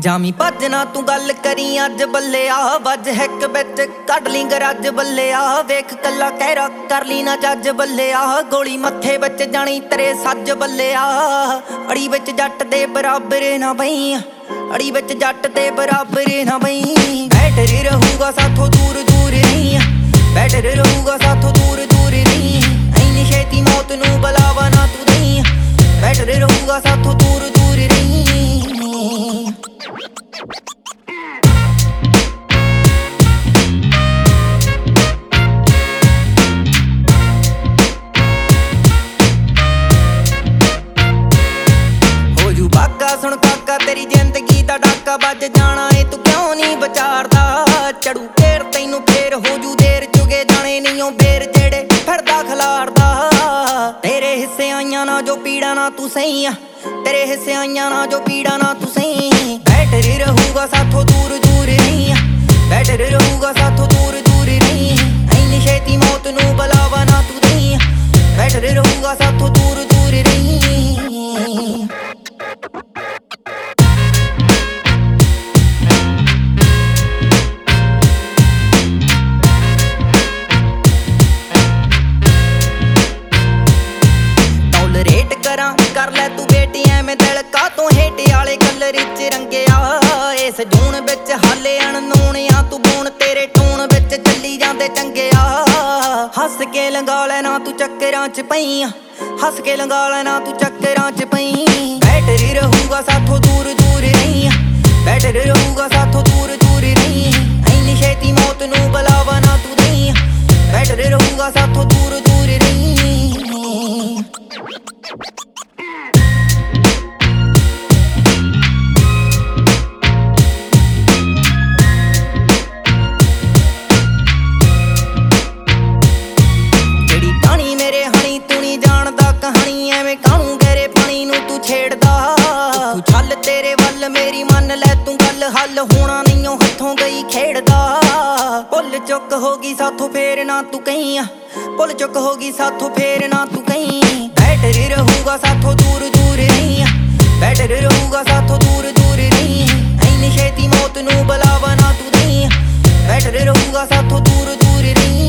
ਜਾਮੀ ਭੱਜ ਨਾ ਤੂੰ ਗੱਲ ਕਰੀ ਅੱਜ ਬੱਲਿਆ ਵੱਜ ਹਿੱਕ ਵਿੱਚ ਕੱਢ ਲਈ ਗਰਜ ਬੱਲਿਆ ਵੇਖ ਕੱਲਾ ਕਹਿਰਾ ਕਰ ਲਈ ਨਾ ਜੱਜ ਬੱਲਿਆ ਗੋਲੀ ਮੱਥੇ ਵਿੱਚ ਜਾਣੀ ਤੇਰੇ ਸੱਜ ਬੱਲਿਆ ਅੜੀ ਵਿੱਚ ਜੱਟ ਦੇ ਬਰਾਬਰ ਨਾ ਬਈ ਅੜੀ ਵਿੱਚ ਜੱਟ ਦੇ ਬਰਾਬਰ ਨਾ ਬਈ ਬੈਟਰ ਰਹੂਗਾ ਸਾਥੋਂ ਦੂਰ ਦੂਰ ਨਹੀਂ ਬੈਟਰ ਰਹੂਗਾ ਸਾਥੋਂ ਦੂਰ ਦੂਰ ਨਹੀਂ ਐਨੀ ਛੇਤੀ ਮੌਤ ਨੂੰ ਬੁਲਾਵਾ ਨਾ ਤੂੰ ਨਹੀਂ ਬੈਟਰ ਰਹੂਗਾ ਸਾਥੋਂ ਦੂਰ ਦੂਰ ਨਹੀਂ ਸੁਣ ਕਾਕਾ ਤੇਰੀ ਜ਼ਿੰਦਗੀ ਦਾ ਡਾਕਾ ਵੱਜ ਜਾਣਾ ਏ ਤੂੰ ਕਿਉਂ ਨਹੀਂ ਵਿਚਾਰਦਾ ਚੜੂ ਫੇਰ ਤੈਨੂੰ ਫੇਰ ਹੋ ਜੂ ਦੇਰ ਚੁਗੇ ਜਾਣੇ ਨਹੀਂ ਉਹ ਬੇਰ ਜਿਹੜੇ ਫਿਰਦਾ ਖਲਾਰਦਾ ਤੇਰੇ ਹਿੱਸੇ ਆਈਆਂ ਨਾ ਜੋ ਪੀੜਾ ਨਾ ਤੂੰ ਸਹੀ ਆ ਤੇਰੇ ਹਿੱਸੇ ਆਈਆਂ ਨਾ ਜੋ ਪੀੜਾ ਨਾ ਤੂੰ ਸਹੀ ਬੈਟਰ ਰਹੂਗਾ ਸਾਥੋਂ ਦੂਰ ਦੂਰ ਨਹੀਂ ਬੈਟਰ ਰਹੂਗਾ ਸਾਥੋਂ ਦੂਰ ਦੂਰ ਨਹੀਂ ਐਨੀ ਛੇਤੀ ਮੌਤ ਨੂੰ ਬੁਲਾਵਾ ਨਾ ਤੂੰ ਨਹੀਂ ਬੈਟਰ ਰਹੂਗਾ ਸਾਥੋਂ ਦੂਰ ਦੂਰ ਨਹੀਂ ਕਰ ਲੈ ਤੂੰ ਬੇਟੀ ਐਵੇਂ ਦਿਲ ਕਾ ਤੋਂ ਹੇਠ ਵਾਲੇ ਕਲਰ ਚ ਰੰਗਿਆ ਇਸ ਜੂਨ ਵਿੱਚ ਹਾਲੇ ਅਣਨੋਣਿਆ ਤੂੰ ਬੂਣ ਤੇਰੇ ਟੂਣ ਵਿੱਚ ਚੱਲੀ ਜਾਂਦੇ ਚੰਗਿਆ ਹੱਸ ਕੇ ਲੰਗਾ ਲੈ ਨਾ ਤੂੰ ਚੱਕਰਾਂ ਚ ਪਈ ਹੱਸ ਕੇ ਲੰਗਾ ਲੈ ਨਾ ਤੂੰ ਚੱਕਰਾਂ ਚ ਪਈ ਬੈਟਰ ਰਹੂਗਾ ਸਾਥੋਂ ਦੂਰ ਦੂਰ ਨਹੀਂ ਬੈਟਰ ਰਹੂਗਾ ਸਾਥੋਂ ਦੂਰ ਦੂਰ ਨਹੀਂ ਐਨੀ ਛੇਤੀ ਮੌਤ ਨੂੰ ਬੁਲਾਵਾ ਨਾ ਤੂੰ ਨਹੀਂ ਬੈਟਰ ਰਹੂਗਾ ਸਾਥੋਂ ਦੂਰ ਦੂਰ ਨਹੀਂ ਕਾਹਨੂੰ ਗਹਿਰੇ ਪਾਣੀ ਨੂੰ ਤੂੰ ਛੇੜਦਾ ਤੂੰ ਛੱਲ ਤੇਰੇ ਵੱਲ ਮੇਰੀ ਮੰਨ ਲੈ ਤੂੰ ਗੱਲ ਹੱਲ ਹੋਣਾ ਨਹੀਂ ਉਹ ਹੱਥੋਂ ਗਈ ਖੇਡਦਾ ਭੁੱਲ ਚੁੱਕ ਹੋ ਗਈ ਸਾਥੋਂ ਫੇਰ ਨਾ ਤੂੰ ਕਹੀਂ ਭੁੱਲ ਚੁੱਕ ਹੋ ਗਈ ਸਾਥੋਂ ਫੇਰ ਨਾ ਤੂੰ ਕਹੀਂ ਬੈਟਰ ਰਹੂਗਾ ਸਾਥੋਂ ਦੂਰ ਦੂਰ ਨਹੀਂ ਬੈਟਰ ਰਹੂਗਾ ਸਾਥੋਂ ਦੂਰ ਦੂਰ ਨਹੀਂ ਐਨੀ ਛੇਤੀ ਮੌਤ ਨੂੰ ਬੁਲਾਵਾ ਨਾ ਤੂੰ ਨਹੀਂ ਬੈਟਰ ਰਹੂਗਾ ਸਾਥੋਂ ਦੂਰ ਦੂਰ ਨਹੀਂ